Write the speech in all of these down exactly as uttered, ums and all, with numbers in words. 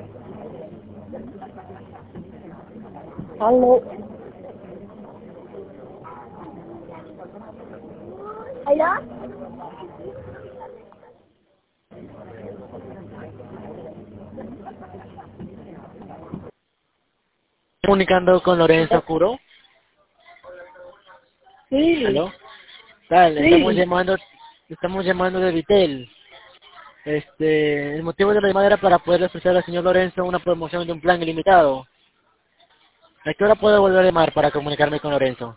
Aló. ¿Aló? Comunicando con Lorenzo Curo. Sí, ¿Aló? Dale, estamos sí. llamando, estamos llamando de Vitel. Este, el motivo de la llamada era para poder ofrecer al señor Lorenzo una promoción de un plan ilimitado. ¿A qué hora puedo volver a llamar para comunicarme con Lorenzo?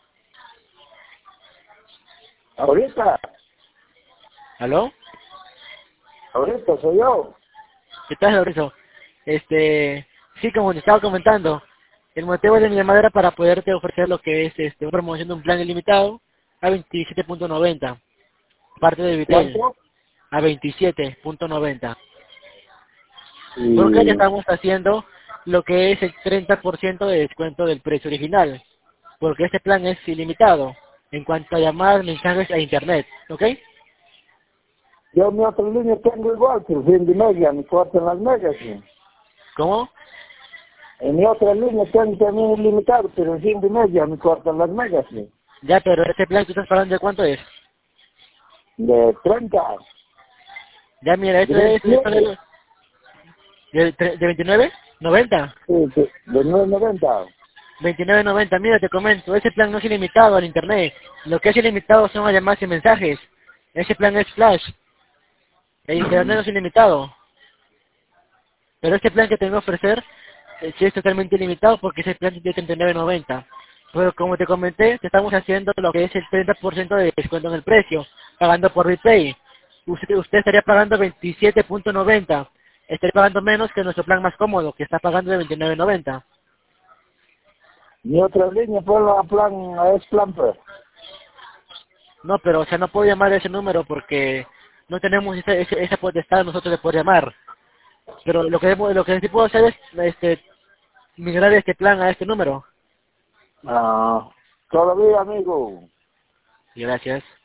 Ahorita, ¿Aló? ahorita soy yo. ¿Qué tal, Lorenzo? Este, sí, como te estaba comentando, el motivo de mi llamada era para poderte ofrecer lo que es este, una promoción de un plan ilimitado a veintisiete punto noventa, parte de Vitel, ¿Cuánto? a veintisiete punto noventa. Porque ya Y estamos haciendo lo que es el treinta por ciento de descuento del precio original, porque este plan es ilimitado en cuanto a llamadas, mensajes e internet, ¿ok? yo mi otra línea tengo igual, pero fin de media, me cortan las megas. ¿Sí? ¿Cómo? En mi otra línea tengo también ilimitado, pero en fin de media me cortan las megas. ¿Sí? Ya, pero este plan que tú estás pagando, ¿de cuánto es? De treinta, Ya, mira, de esto es esto veintisiete, es de, tre- de veintinueve, noventa, sí, de, de nueve noventa. veintinueve noventa. Mira, te comento, ese plan no es ilimitado al internet. Lo que es ilimitado son las llamadas y mensajes. Ese plan es flash. El internet no es ilimitado. Pero este plan que te voy a ofrecer eh, sí es totalmente ilimitado porque ese plan es de treinta y nueve noventa. Pero como te comenté, te estamos haciendo lo que es el treinta por ciento de descuento en el precio, pagando por Repay. Usted, usted estaría pagando veintisiete punto noventa. Estaría pagando menos que nuestro plan más cómodo, que está pagando de veintinueve noventa. Mi otra línea fue la plan, es plan pues. No, pero o sea, no puedo llamar a ese número porque no tenemos esa, esa, esa potestad nosotros de poder llamar. Pero lo que lo que sí puedo hacer es este, migrar este plan a este número. Ah, todavía amigo. Y gracias.